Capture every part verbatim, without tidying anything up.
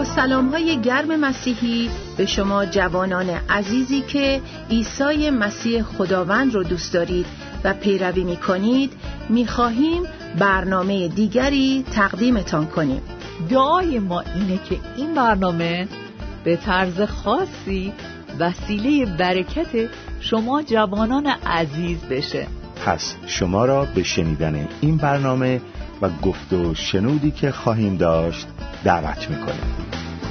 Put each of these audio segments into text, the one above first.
با سلام‌های گرم مسیحی به شما جوانان عزیزی که عیسی مسیح خداوند رو دوست دارید و پیروی می‌کنید می‌خواهیم برنامه دیگری تقدیمتان کنیم. دعای ما اینه که این برنامه به طرز خاصی وسیله برکت شما جوانان عزیز بشه. پس شما را به شنیدن این برنامه و گفت و شنودی که خواهیم داشت دعوت می‌کنیم.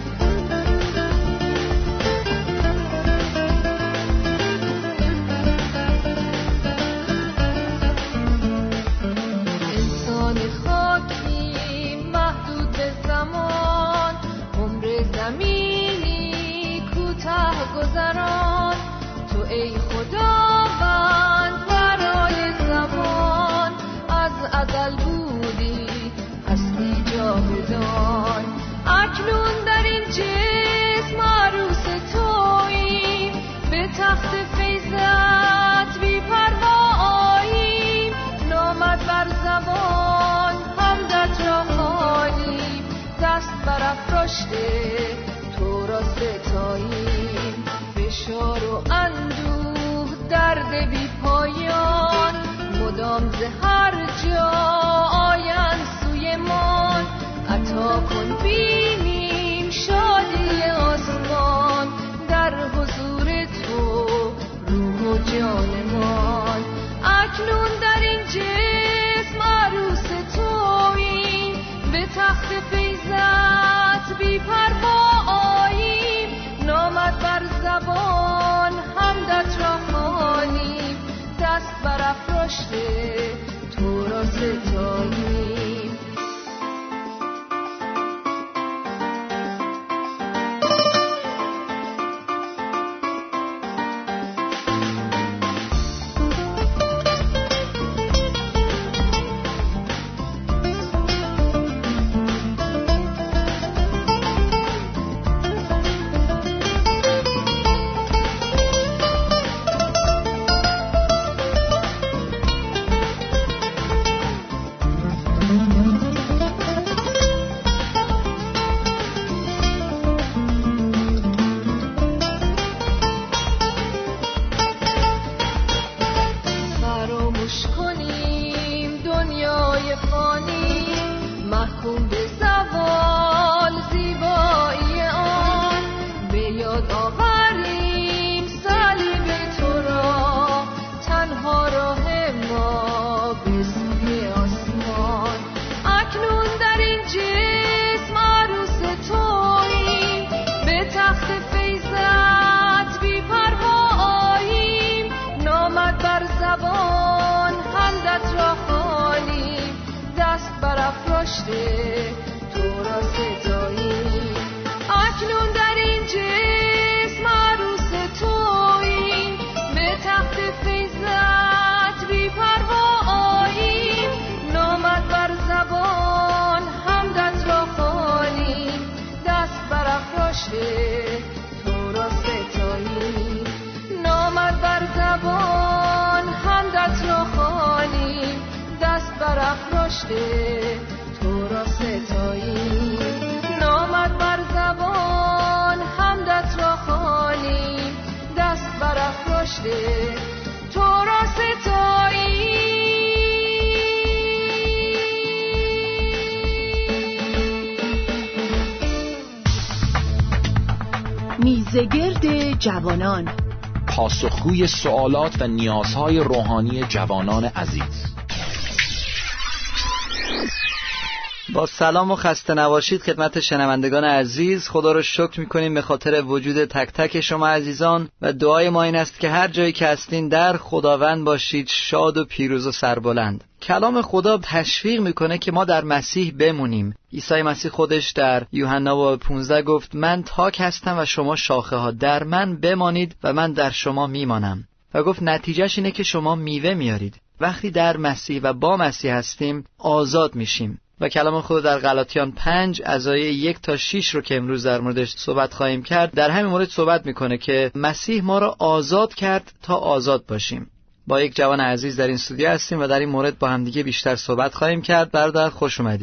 انسان خاکی محدود به زمان، عمر زمینی کوتاه گذران، تو ای خداوند برای زمان از ازل بودی، هستی جاودان. اکنون در این جسم عروس توییم، به تخت فیضت بی پرواییم، نامت بر زبان حمدت را خوانیم، دست برافراشته تو را ستاییم. فشار و اندوه درد بی پایان، مدام ز هر جا آیند سویمان، عطا کن بینیم شادی آسمان، در حضور تو روح و جانمان. اکنون در این جسم عروس توییم، به تخت فیضت بی پرواییم، نامت بر زبان حمدت را خوانیم، دست برافراشته تو را ستاییم. تو را ستاییم، نامت بر زبان حمدت را خوانیم، دست برافراشته تو را ستاییم. میزگرد جوانان، پاسخگوی سوالات و نیازهای روحانی جوانان عزیز. با سلام و خسته نباشید خدمت شنوندگان عزیز. خدا رو شکر می‌کنیم به خاطر وجود تک تک شما عزیزان و دعای ما این است که هر جایی که هستین در خداوند باشید، شاد و پیروز و سربلند. کلام خدا تشویق میکنه که ما در مسیح بمونیم. عیسی مسیح خودش در یوحنا باب پانزده گفت من تاک هستم و شما شاخه ها، در من بمانید و من در شما میمانم. و گفت نتیجهش اینه که شما میوه میارید. وقتی در مسیح و با مسیح هستیم آزاد میشیم. و کلام خدا در غلاطیان پنج از آیه یک تا شش رو که امروز در موردش صحبت خواهیم کرد، در همین مورد صحبت میکنه که مسیح ما را آزاد کرد تا آزاد باشیم. با یک جوان عزیز در این استودیو هستیم و در این مورد با هم دیگه بیشتر صحبت خواهیم کرد. برادر خوش اومدی.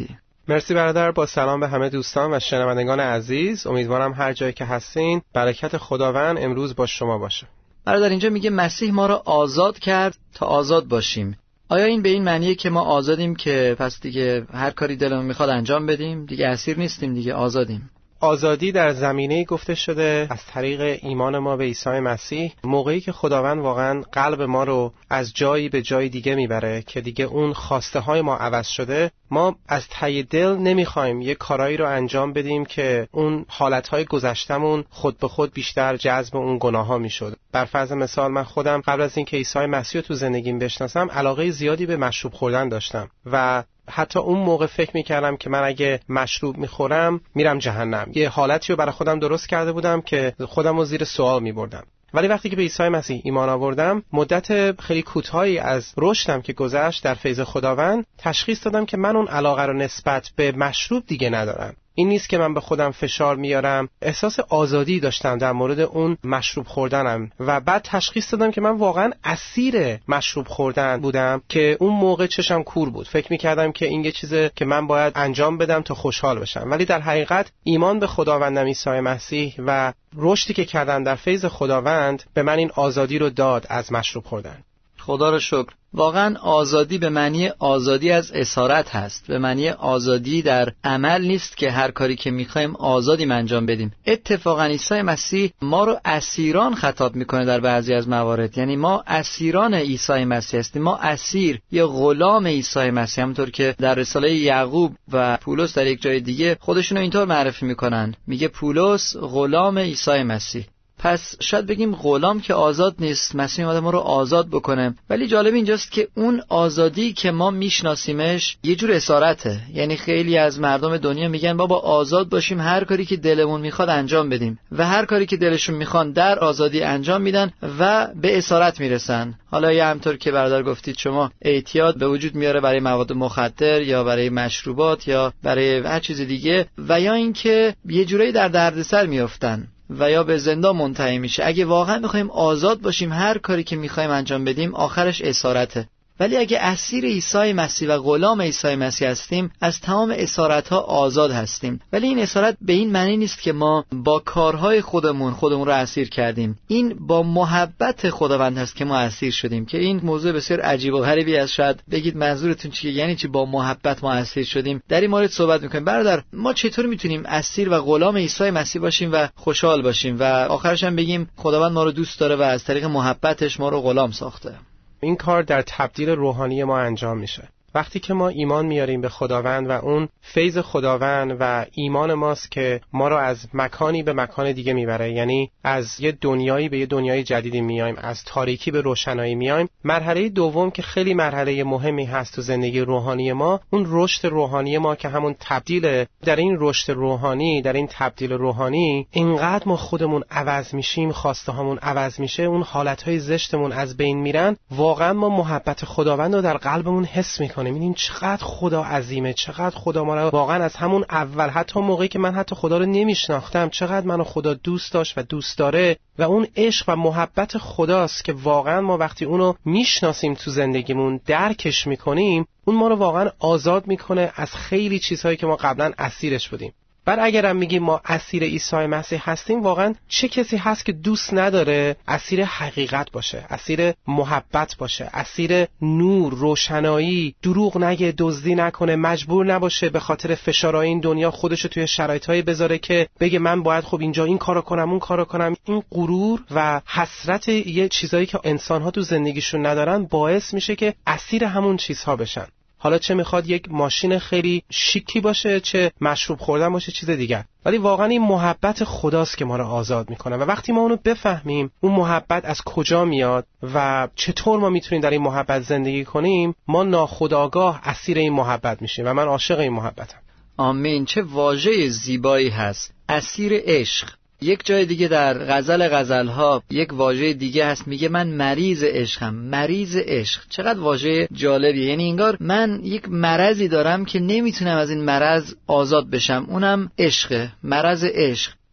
مرسی برادر. با سلام به همه دوستان و شنوندگان عزیز، امیدوارم هر جایی که هستین برکت خداوند امروز با شما باشه. برادر اینجا میگه مسیح ما را آزاد کرد تا آزاد باشیم. آیا این به این معنیه که ما آزادیم که پس دیگه هر کاری دلمون میخواد انجام بدیم، دیگه اسیر نیستیم، دیگه آزادیم؟ آزادی در زمینه‌ای گفته شده از طریق ایمان ما به عیسی مسیح، موقعی که خداوند واقعا قلب ما رو از جایی به جای دیگه میبره که دیگه اون خواسته های ما عوض شده. ما از ته دل نمیخوایم یه کارایی رو انجام بدیم که اون حالتهای گذشتمون خود به خود بیشتر جذب اون گناه ها میشد. بر فرض مثال من خودم قبل از اینکه عیسی مسیح رو تو زندگیم بشناسم علاقه زیادی به مشروب خوردن داشتم و حتی اون موقع فکر میکردم که من اگه مشروب میخورم میرم جهنم. یه حالتی رو برای خودم درست کرده بودم که خودم رو زیر سوال میبردم. ولی وقتی که به عیسی مسیح ایمان آوردم، مدت خیلی کوتاهی از رشدم که گذشت در فیض خداوند، تشخیص دادم که من اون علاقه رو نسبت به مشروب دیگه ندارم. این نیست که من به خودم فشار میارم، احساس آزادی داشتم در مورد اون مشروب خوردنم و بعد تشخیص دادم که من واقعا اسیر مشروب خوردن بودم که اون موقع چشم کور بود. فکر میکردم که این یه چیزه که من باید انجام بدم تا خوشحال بشم، ولی در حقیقت ایمان به خداوندم عیسی مسیح و رشدی که کردم در فیض خداوند به من این آزادی رو داد از مشروب خوردن. خدا رو شکر. واقعا آزادی به معنی آزادی از اسارت هست، به معنی آزادی در عمل نیست که هر کاری که میخوایم آزادیم انجام بدیم. اتفاقا عیسی مسیح ما رو اسیران خطاب میکنه در بعضی از موارد، یعنی ما اسیران عیسی مسیح هستیم، ما اسیر یا غلام عیسی مسیح، همونطور که در رساله یعقوب و پولس در یک جای دیگه خودشون رو اینطور معرفی میکنن، میگه پولس غلام عیسی مسیح. پس شاید بگیم غلام که آزاد نیست، مسیح اومده ما رو آزاد بکنه، ولی جالب اینجاست که اون آزادی که ما میشناسیمش یه جور اسارته. یعنی خیلی از مردم دنیا میگن بابا آزاد باشیم، هر کاری که دلمون میخواد انجام بدیم و هر کاری که دلشون میخوان در آزادی انجام میدن و به اسارت میرسن. حالا یا همطور که برادر گفتید شما، اعتیاد به وجود میاره برای مواد مخدر یا برای مشروبات یا برای هر چیز دیگه، و یا اینکه یه جورایی در دردسر میافتن و یا به زندان منتهی میشه. اگه واقعا میخوایم آزاد باشیم، هر کاری که میخوایم انجام بدیم، آخرش اسارته. ولی اگه اسیر عیسی مسیح و غلام عیسی مسیح هستیم، از تمام اسارت‌ها آزاد هستیم. ولی این اسارت به این معنی نیست که ما با کارهای خودمون خودمون رو اسیر کردیم. این با محبت خداوند هست که ما اسیر شدیم، که این موضوع بسیار عجیب و غریبی است. شاید بگید منظورتون چیه؟ یعنی چی با محبت ما اسیر شدیم؟ در این مورد صحبت می‌کنیم. برادر، ما چطور میتونیم اسیر و غلام عیسی مسیح باشیم و خوشحال باشیم و آخرش هم بگیم خداوند ما رو دوست داره و از طریق محبتش ما رو غلام ساخته؟ این کار در تبدیل روحانی ما انجام میشه. وقتی که ما ایمان میاریم به خداوند و اون فیض خداوند و ایمان ماست که ما رو از مکانی به مکان دیگه میبره، یعنی از یه دنیایی به یه دنیای جدیدی میایم، از تاریکی به روشنایی میایم. مرحله دوم که خیلی مرحله مهمی هست تو زندگی روحانی ما، اون رشد روحانی ما که همون تبدیل. در این رشد روحانی، در این تبدیل روحانی، اینقدر ما خودمون عوض میشیم، خواسته هامون عوض میشه، اون حالتهای زشتمون از بین میرن. واقعا ما محبت خداوند رو در قلبمون حس میکنیم. می‌بینیم چقدر خدا عظیمه، چقدر خدا ما رو واقعا از همون اول، حتی موقعی که من حتی خدا رو نمیشناختم، چقدر منو خدا دوست داشت و دوست داره. و اون عشق و محبت خداست که واقعا ما وقتی اونو میشناسیم تو زندگیمون، درکش میکنیم، اون ما رو واقعا آزاد میکنه از خیلی چیزهایی که ما قبلا اسیرش بودیم. بعد اگرم میگیم ما اسیر عیسی مسیح هستیم، واقعا چه کسی هست که دوست نداره اسیر حقیقت باشه، اسیر محبت باشه، اسیر نور، روشنایی، دروغ نگه، دزدی نکنه، مجبور نباشه به خاطر فشارهای این دنیا خودشو توی شرایطایی بذاره که بگه من باید خب اینجا این کارو کنم اون کارو کنم. این غرور و حسرت یه چیزایی که انسان‌ها تو زندگیشون ندارن باعث میشه که اسیر همون چیزها بشن. حالا چه میخواد یک ماشین خیلی شیکی باشه، چه مشروب خوردن باشه، چیز دیگر، ولی واقعا این محبت خداست که ما رو آزاد میکنه. و وقتی ما اونو بفهمیم اون محبت از کجا میاد و چطور ما میتونیم در این محبت زندگی کنیم، ما ناخودآگاه اسیر این محبت میشیم و من عاشق این محبتم. آمین. چه واژه زیبایی هست، اسیر عشق. یک جای دیگه در غزل غزل‌ها یک واژه دیگه هست، میگه من مریض عشقم. مریض عشق، چقدر واژه جالبیه. یعنی انگار من یک مرضی دارم که نمیتونم از این مرض آزاد بشم، اونم عشقه، مرض عشق.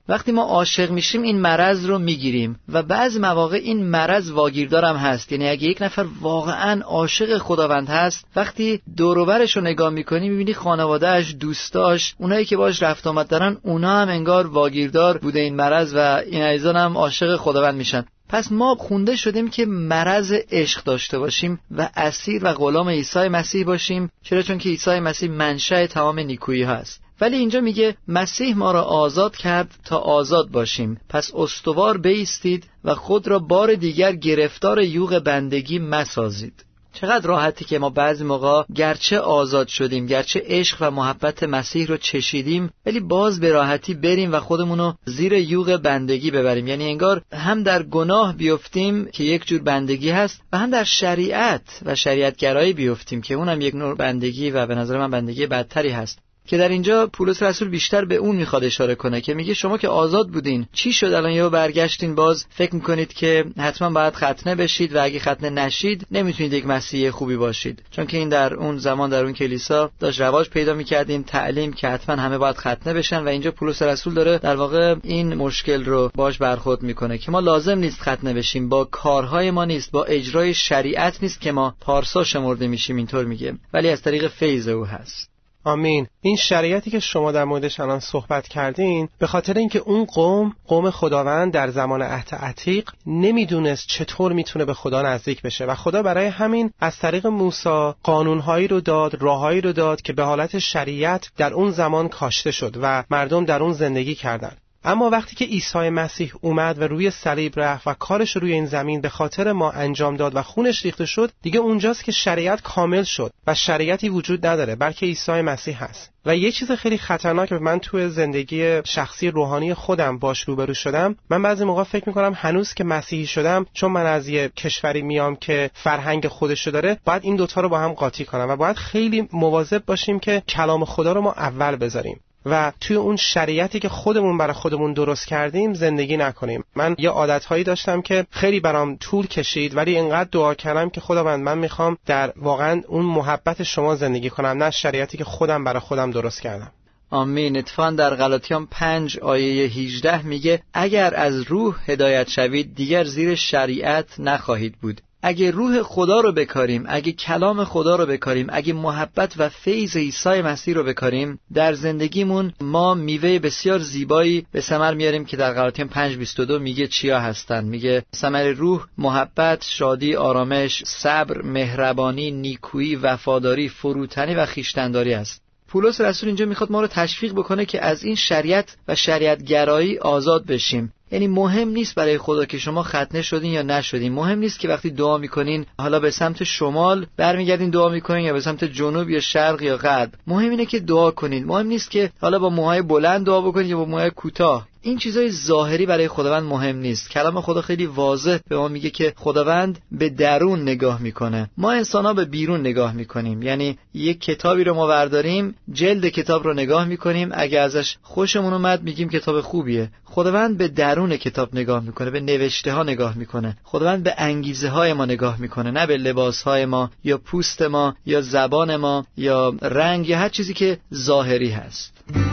وقتی ما عاشق میشیم این مرض رو میگیریم و بعض مواقع این مرض واگیردارم هست. یعنی اگه یک نفر واقعا عاشق خداوند هست، وقتی دور و برش رو نگاه میکنی میبینی خانواده‌اش، دوستاش، اونایی که باش رفت آمد دارن، اونا هم انگار واگیردار بوده این مرض و این عزیزان هم عاشق خداوند میشن. پس ما خونده شدیم که مرض عشق داشته باشیم و اسیر و غلام عیسی مسیح باشیم. چرا؟ چون که عیسی مسیح منشأ تمام نیکویی هست. ولی اینجا میگه مسیح ما را آزاد کرد تا آزاد باشیم، پس استوار بایستید و خود را بار دیگر گرفتار یوغ بندگی مسازید. چقدر راحتی که ما بعضی موقع گرچه آزاد شدیم، گرچه عشق و محبت مسیح رو چشیدیم، ولی باز به راحتی بریم و خودمونو زیر یوغ بندگی ببریم. یعنی انگار هم در گناه بیفتیم که یک جور بندگی هست و هم در شریعت و شریعتگرایی بیفتیم که اونم یک نوع بندگی و به نظر من بندگی بدتری هست، که در اینجا پولس رسول بیشتر به اون میخواد اشاره کنه که میگه شما که آزاد بودین، چی شد الان یهو برگشتین باز فکر میکنید که حتما باید ختنه بشید و اگه ختنه نشید نمیتونید یک مسیحی خوبی باشید؟ چون که این در اون زمان در اون کلیسا داشت رواج پیدا میکرد، این تعلیم که حتما همه باید ختنه بشن و اینجا پولس رسول داره در واقع این مشکل رو باش برخورد میکنه که ما لازم نیست ختنه بشیم، با کارهای ما نیست، با اجرای شریعت نیست که ما پارسا شمرده میشیم، اینطور میگه، ولی از طریق فیض او هست. آمین. این شریعتی که شما در موردش الان صحبت کردین به خاطر اینکه اون قوم قوم خداوند در زمان عهد عتیق نمیدونست چطور میتونه به خدا نزدیک بشه و خدا برای همین از طریق موسی قانونهایی رو داد، راههایی رو داد که به حالت شریعت در اون زمان کاشته شد و مردم در اون زندگی کردن. اما وقتی که عیسی مسیح اومد و روی صلیب رفت و کارش روی این زمین به خاطر ما انجام داد و خونش ریخته شد، دیگه اونجاست که شریعت کامل شد و شریعتی وجود نداره، بلکه عیسی مسیح هست. و یه چیز خیلی خطرناک که من توی زندگی شخصی روحانی خودم باش روبرو شدم، من بعضی موقع فکر میکنم هنوز که مسیحی شدم، چون من از یه کشوری میام که فرهنگ خودشو داره، باید این دوتا رو با هم قاطی کنم و باید خیلی مواظب باشیم که کلام خدا رو ما اول بذاریم و توی اون شریعتی که خودمون برای خودمون درست کردیم زندگی نکنیم. من یه عادتهایی داشتم که خیلی برام طول کشید، ولی اینقدر دعا کردم که خداوند من میخوام در واقعا اون محبت شما زندگی کنم، نه شریعتی که خودم برای خودم درست کردم. آمین. اتفاقاً در غلاطیان پنج آیه هجده میگه اگر از روح هدایت شوید دیگر زیر شریعت نخواهید بود. اگه روح خدا رو بکاریم، اگه کلام خدا رو بکاریم، اگه محبت و فیض عیسی مسیح رو بکاریم در زندگیمون، ما میوه بسیار زیبایی به ثمر میاریم که در غلاطیان پنج بیست و دو میگه چیا هستن. میگه ثمر روح محبت، شادی، آرامش، صبر، مهربانی، نیکویی، وفاداری، فروتنی و خویشتن‌داری است. پولس رسول اینجا میخواد ما رو تشویق بکنه که از این شریعت و شریعتگرایی آزاد بشیم. یعنی مهم نیست برای خدا که شما ختنه شدین یا نشدین، مهم نیست که وقتی دعا میکنین حالا به سمت شمال برمیگردین دعا میکنین یا به سمت جنوب یا شرق یا غرب، مهم اینه که دعا کنین. مهم نیست که حالا با موهای بلند دعا بکنین یا با موهای کوتاه، این چیزای ظاهری برای خداوند مهم نیست. کلام خدا خیلی واضح به ما میگه که خداوند به درون نگاه میکنه، ما انسان‌ها به بیرون نگاه میکنیم. یعنی یک کتابی رو ما برداریم، جلد کتاب رو نگاه میکنیم، اگه ازش خوشمون اومد میگیم کتاب خوبیه. خداوند به درون کتاب نگاه میکنه، به نوشته ها نگاه میکنه. خداوند به انگیزه های ما نگاه میکنه، نه به لباس های ما یا پوست ما یا زبان ما یا رنگ یا هر چیزی که ظاهری هست.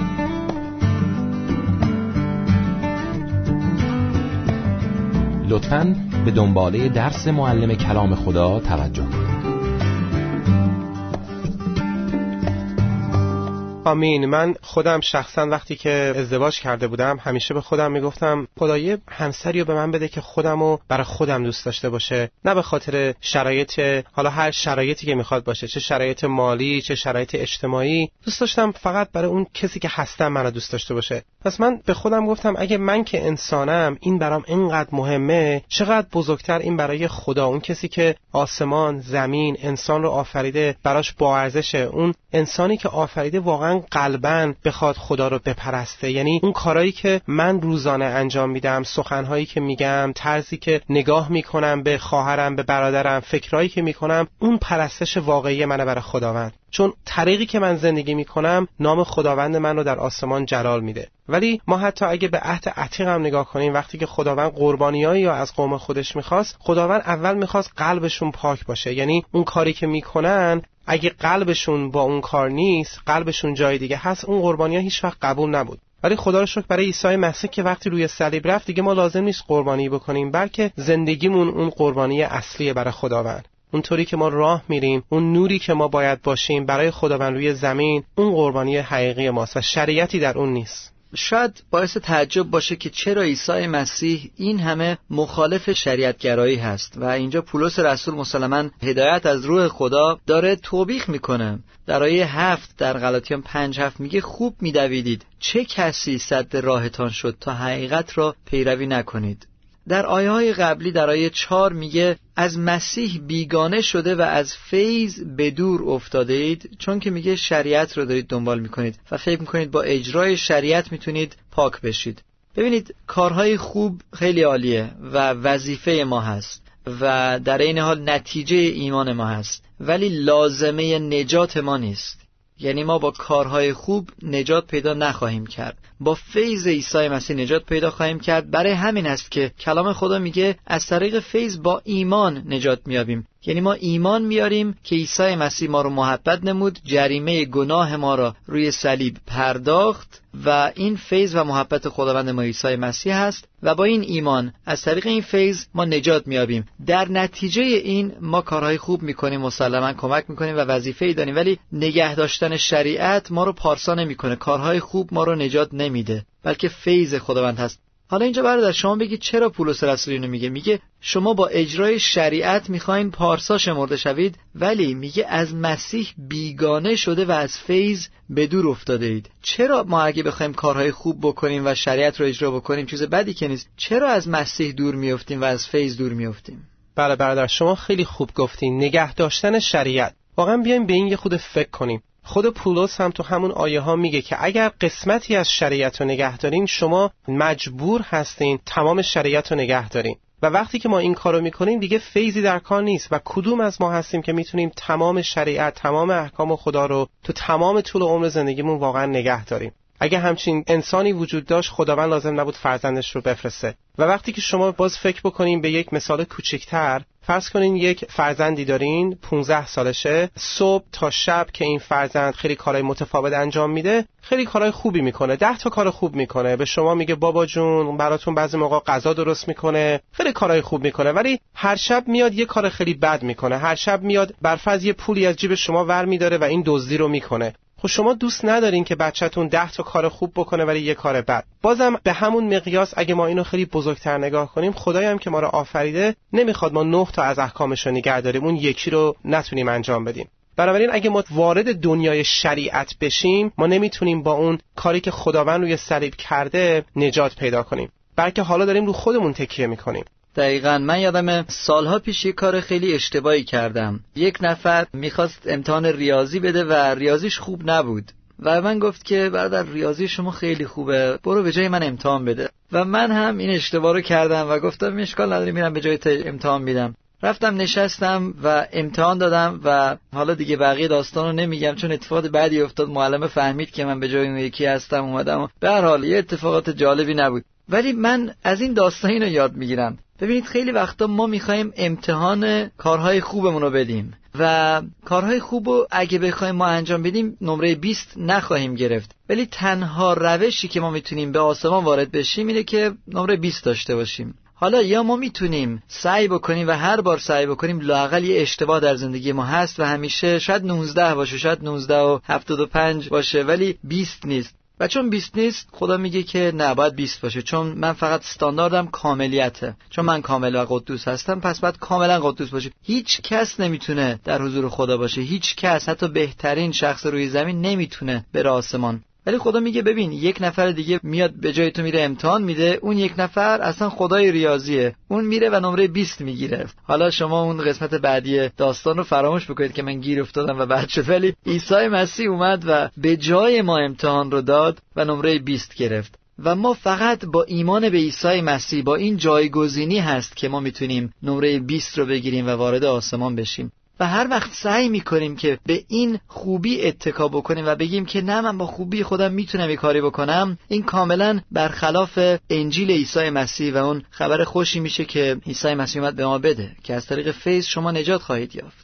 لطفاً به دنباله درس معلم کلام خدا توجه کنید. آمین. من خودم شخصا وقتی که ازدواج کرده بودم همیشه به خودم میگفتم خدای همسری رو به من بده که خودمو برای خودم دوست داشته باشه، نه به خاطر شرایط، حالا هر شرایطی که میخواد باشه، چه شرایط مالی چه شرایط اجتماعی، دوست داشتم فقط برای اون کسی که هستم منو دوست داشته باشه. پس من به خودم گفتم اگه من که انسانم این برام اینقدر مهمه، چقدر بزرگتر این برای خدا، اون کسی که آسمان، زمین، انسان رو آفریده، براش با ارزشه، اون انسانی که آفریده واقعا قلباً بخواد خدا رو بپرسته. یعنی اون کارهایی که من روزانه انجام میدم، سخنهایی که میگم، طرزی که نگاه میکنم به خواهرم، به برادرم، فکرایی که میکنم، اون پرستش واقعی منه برای خداوند. چون طریقی که من زندگی میکنم نام خداوند من رو در آسمان جلال میده. ولی ما حتی اگه به عهد عتیق هم نگاه کنیم، وقتی که خداوند قربانیایی رو از قوم خودش میخواست، خداوند اول میخواست قلبشون پاک باشه. یعنی اون کاری که میکنن اگه قلبشون با اون کار نیست، قلبشون جای دیگه هست، اون قربانی‌ها هیچ وقت قبول نبود. ولی خدا رو شکر برای عیسی مسیح که وقتی روی صلیب رفت دیگه ما لازم نیست قربانی بکنیم، بلکه زندگیمون اون قربانی اصلیه برای خداوند. اونطوری که ما راه میریم، اون نوری که ما باید باشیم برای خداوند روی زمین، اون قربانی حقیقی ماست و شریعتی در اون نیست. شاید باعث تعجب باشه که چرا عیسی مسیح این همه مخالف شریعتگرایی هست و اینجا پولس رسول مسلماً هدایت از روح خدا داره توبیخ میکنه. در آیه هفت در غلاطیان پنج هفت میگه خوب میدویدید، چه کسی سد راهتان شد تا حقیقت را پیروی نکنید. در آیه های قبلی در آیه چهار میگه از مسیح بیگانه شده و از فیض به دور افتاده اید، چون که میگه شریعت رو دارید دنبال میکنید و فکر میکنید با اجرای شریعت میتونید پاک بشید. ببینید کارهای خوب خیلی عالیه و وظیفه ما هست و در این حال نتیجه ایمان ما هست، ولی لازمه نجات ما نیست. یعنی ما با کارهای خوب نجات پیدا نخواهیم کرد، با فیض عیسی مسیح نجات پیدا خواهیم کرد. برای همین است که کلام خدا میگه از طریق فیض با ایمان نجات میابیم. یعنی ما ایمان میاریم که عیسی مسیح ما رو محبت نمود، جریمه گناه ما را روی صلیب پرداخت و این فیض و محبت خداوند ما عیسی مسیح هست و با این ایمان از طریق این فیض ما نجات میابیم. در نتیجه این ما کارهای خوب میکنیم، مسلماً کمک میکنیم و وظیفه‌ای داریم، ولی نگه داشتن شریعت ما رو پارسا نمیکنه. کارهای خوب ما رو نجات نمیده، بلکه فیض خداوند هست. حالا اینجا برادر شما بگید چرا پولس رسول اینو میگه؟ میگه شما با اجرای شریعت میخواین پارسا شمرده شوید، ولی میگه از مسیح بیگانه شده و از فیض به دور افتاده اید. چرا ما اگه بخوایم کارهای خوب بکنیم و شریعت رو اجرا بکنیم چیز بدی که نیست، چرا از مسیح دور میافتیم و از فیض دور میافتیم؟ بله برادر شما خیلی خوب گفتین، نگه داشتن شریعت. واقعا بیایم به این یه خود فکر کنیم. خود پولس هم تو همون آیه ها میگه که اگر قسمتی از شریعت رو نگه دارین شما مجبور هستین تمام شریعت رو نگه دارین و وقتی که ما این کارو میکنیم دیگه فیضی در کار نیست. و کدوم از ما هستیم که میتونیم تمام شریعت، تمام احکام خدا رو تو تمام طول عمر زندگیمون واقعا نگه داریم؟ اگه همچین انسانی وجود داشت خداوند لازم نبود فرزندش رو بفرسته. و وقتی که شما باز فکر بکنین به یک مثال کوچکتر، فرض کنین یک فرزندی دارین پونزده سالشه، صبح تا شب که این فرزند خیلی کارهای متفاوت انجام میده، خیلی کارهای خوبی میکنه، ده تا کار خوب میکنه، به شما میگه بابا جون براتون بعضی موقع غذا درست میکنه، خیلی کارهای خوب میکنه، ولی هر شب میاد یه کار خیلی بد میکنه. هر شب میاد برفرض یه پولی از جیب شما ور میداره و این دزدی رو میکنه. خب شما دوست ندارین که بچه‌تون ده تا کار خوب بکنه ولی یه کار بد. بازم به همون مقیاس اگه ما اینو خیلی بزرگتر نگاه کنیم، خدایی هم که ما رو آفریده نمیخواد ما نه تا از احکامش رو نگه داریم، اون یکی رو نتونیم انجام بدیم. بنابراین اگه ما وارد دنیای شریعت بشیم، ما نمیتونیم با اون کاری که خداوند روی صلیب کرده نجات پیدا کنیم، بلکه حالا داریم رو خودمون تکیه میکنیم. دقیقاً. من یادم سالها پیش یک کار خیلی اشتباهی کردم. یک نفر میخواست امتحان ریاضی بده و ریاضیش خوب نبود و من گفت که برادر ریاضی شما خیلی خوبه، برو به جای من امتحان بده. و من هم این اشتباه رو کردم و گفتم اشکال نداره میرم به جای امتحان میدم. رفتم نشستم و امتحان دادم و حالا دیگه بقیه داستان رو نمیگم چون اتفاق بعدی افتاد. معلم فهمید که من به جای اون یکی هستم اومدم. به هر حال یه اتفاقات جالبی نبود، ولی من از این داستان اینو یاد میگیرم. ببینید خیلی وقتا ما میخوایم امتحان کارهای خوبمون رو بدیم و کارهای خوب رو اگه بخوایم ما انجام بدیم نمره بیست نخواهیم گرفت، ولی تنها روشی که ما میتونیم به آسمان وارد بشیم اینه که نمره بیست داشته باشیم. حالا یا ما میتونیم سعی بکنیم و هر بار سعی بکنیم لااقل یه اشتباه در زندگی ما هست و همیشه شاید نوزده باشه، شاید نوزده و هفتاد و پنج باشه، ولی بیست نیست. و چون بیست نیست خدا میگه که نه باید بیست باشه، چون من فقط استانداردم کاملیته، چون من کامل و قدوس هستم پس باید کاملا قدوس باشه. هیچ کس نمیتونه در حضور خدا باشه، هیچ کس، حتی بهترین شخص روی زمین نمیتونه بره آسمان. ولی خدا میگه ببین یک نفر دیگه میاد به جای تو میره امتحان میده، اون یک نفر اصلا خدای ریاضیه، اون میره و نمره بیست میگیره. حالا شما اون قسمت بعدی داستان رو فراموش بکنید که من گیر افتادم و بعد شد، ولی عیسی مسیح اومد و به جای ما امتحان رو داد و نمره بیست گرفت. و ما فقط با ایمان به عیسی مسیح، با این جایگزینی هست که ما میتونیم نمره بیست رو بگیریم و وارد آسمان بشیم. و هر وقت سعی میکنیم که به این خوبی اتکا بکنیم و بگیم که نه من با خوبی خودم میتونم یک کاری بکنم، این کاملا برخلاف انجیل عیسی مسیح و اون خبر خوشی میشه که عیسی مسیح اومد به ما بده که از طریق فیض شما نجات خواهید یافت.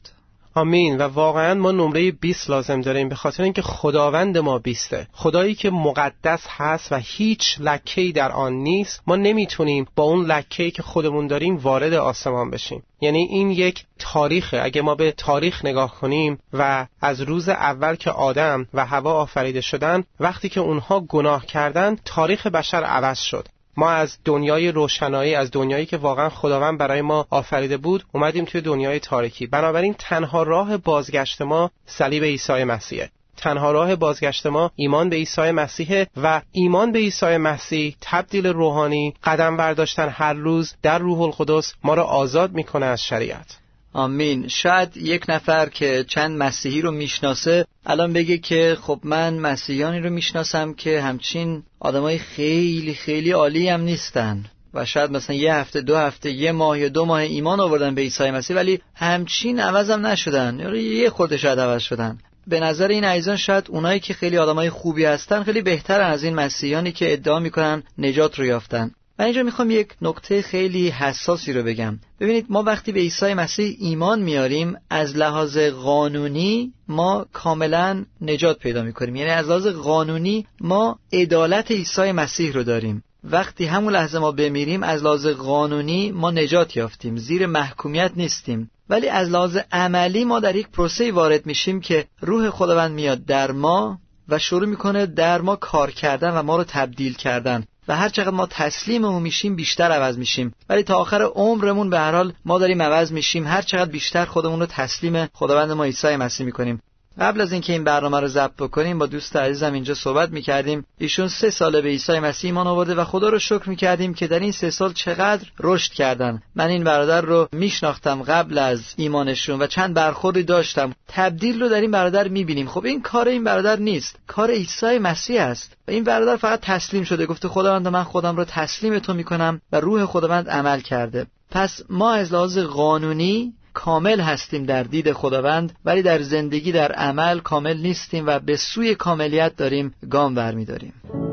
آمین. و واقعا ما نمره بیست لازم داریم، به خاطر اینکه خداوند ما بیسته، خدایی که مقدس هست و هیچ لکه‌ای در آن نیست. ما نمیتونیم با اون لکه‌ای که خودمون داریم وارد آسمان بشیم. یعنی این یک تاریخه. اگه ما به تاریخ نگاه کنیم و از روز اول که آدم و حوا آفریده شدن، وقتی که اونها گناه کردن، تاریخ بشر عوض شد. ما از دنیای روشنایی، از دنیایی که واقعا خداوند برای ما آفریده بود، اومدیم توی دنیای تاریکی. بنابراین تنها راه بازگشت ما صلیب عیسی مسیحه. تنها راه بازگشت ما ایمان به عیسی مسیح و ایمان به عیسی مسیح، تبدیل روحانی، قدم برداشتن هر روز در روح القدس ما را آزاد میکنه از شریعت. آمین. شاید یک نفر که چند مسیحی رو میشناسه الان بگه که خب من مسیحیانی رو میشناسم که همچین آدمای خیلی خیلی عالی هم نیستن و شاید مثلا یه هفته دو هفته یه ماه یا دو ماه ایمان آوردن به عیسی مسیح ولی همچین عوض هم نشدن یا یه خورده شاید عوض شدن. به نظر این عزیزان شاید اونایی که خیلی آدمای خوبی هستن خیلی بهترن از این مسیحیانی که ادعا میکنن نجات رو یافتن. من اینجا میخوام یک نکته خیلی حساسی رو بگم. ببینید، ما وقتی به عیسی مسیح ایمان میاریم از لحاظ قانونی ما کاملا نجات پیدا میکنیم. یعنی از لحاظ قانونی ما عدالت عیسی مسیح رو داریم. وقتی همون لحظه ما بمیریم از لحاظ قانونی ما نجات یافتیم، زیر محکومیت نیستیم. ولی از لحاظ عملی ما در یک پروسه وارد میشیم که روح خداوند میاد در ما و شروع میکنه در ما کار کردن و ما رو تبدیل کردن و هر چقدر ما تسلیم اون میشیم بیشتر عوض میشیم. ولی تا آخر عمرمون به هر حال ما داریم عوض میشیم، هر چقدر بیشتر خودمون رو تسلیم خداوند ما عیسی مسیح میکنیم. قبل از اینکه این برنامه رو ضبط بکنیم با دوست عزیزم اینجا صحبت میکردیم. ایشون سه ساله به عیسی مسیح ایمان آورده و خدا رو شکر میکردیم که در این سه سال چقدر رشد کردن. من این برادر رو میشناختم قبل از ایمانشون و چند برخوردی داشتم. تبدیل رو در این برادر میبینیم. خب این کار این برادر نیست، کار عیسی مسیح است. و این برادر فقط تسلیم شده، گفته خداوند من خودم رو تسلیم تو میکنم و روح خداوند عمل کرده. پس ما از لحاظ قانونی کامل هستیم در دید خداوند، ولی در زندگی در عمل کامل نیستیم و به سوی کاملیت داریم گام برمی‌داریم.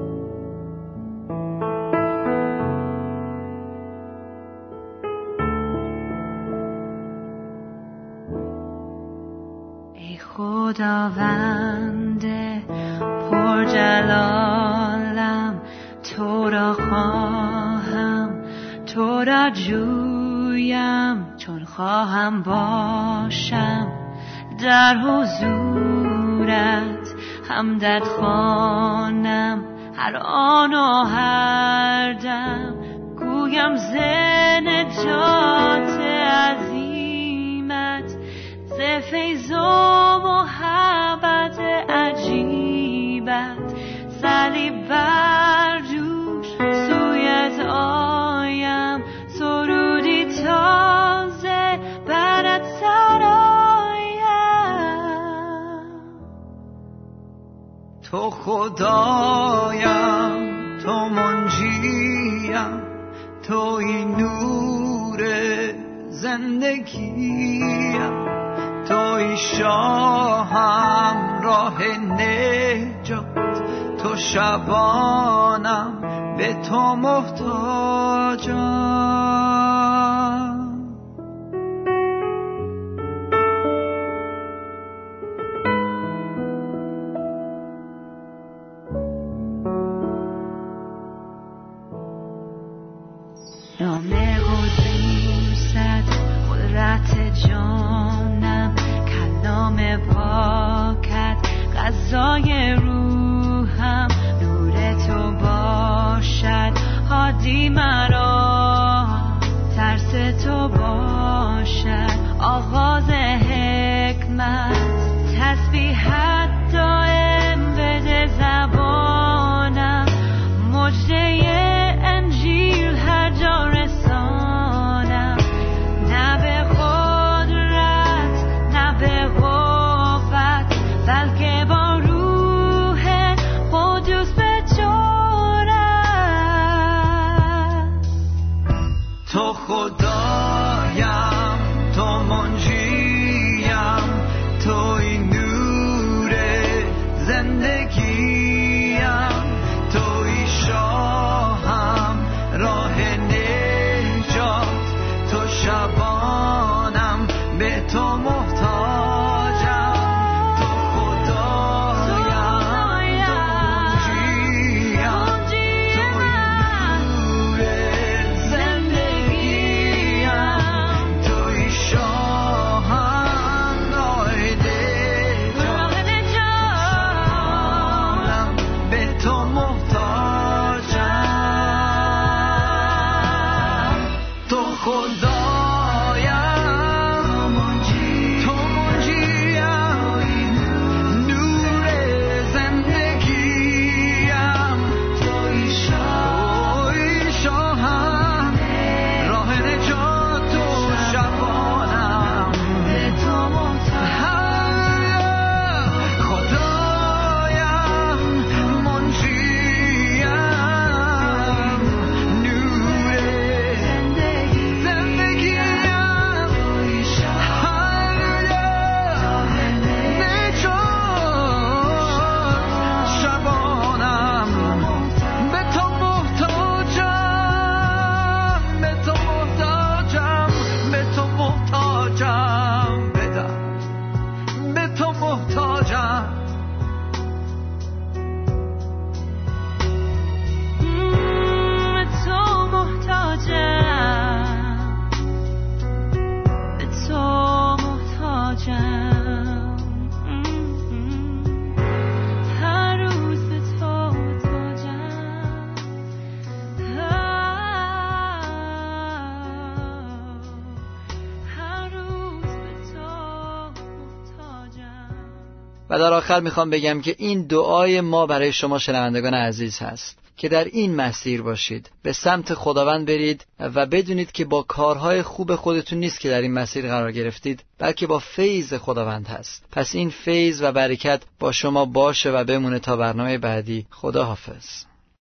ای خداوند پرجلالم، تو را خواهم، تو را جویم، چون خواهم باشم در حضورت، حمدت خوانم هر آن و هر دم، گویم ز نجات عظیمت، ز فیض و محبت عجیبت، صلیب بر دوش سویت آیم، سرودی تازه برات سرایم. تو خدایم، تو منجیم، توی نور زندگیم، توی شاهم راه نجات، تو شبانم به تو محتاجم. نام قدوست قدرت جانم، کلام پاکت غذای روحم، نور تو باشد هادی مرا، ترس و در آخر میخوام بگم که این دعای ما برای شما شنوندگان عزیز هست که در این مسیر باشید، به سمت خداوند برید و بدونید که با کارهای خوب خودتون نیست که در این مسیر قرار گرفتید، بلکه با فیض خداوند هست. پس این فیض و برکت با شما باشه و بمونه تا برنامه بعدی. خدا حافظ.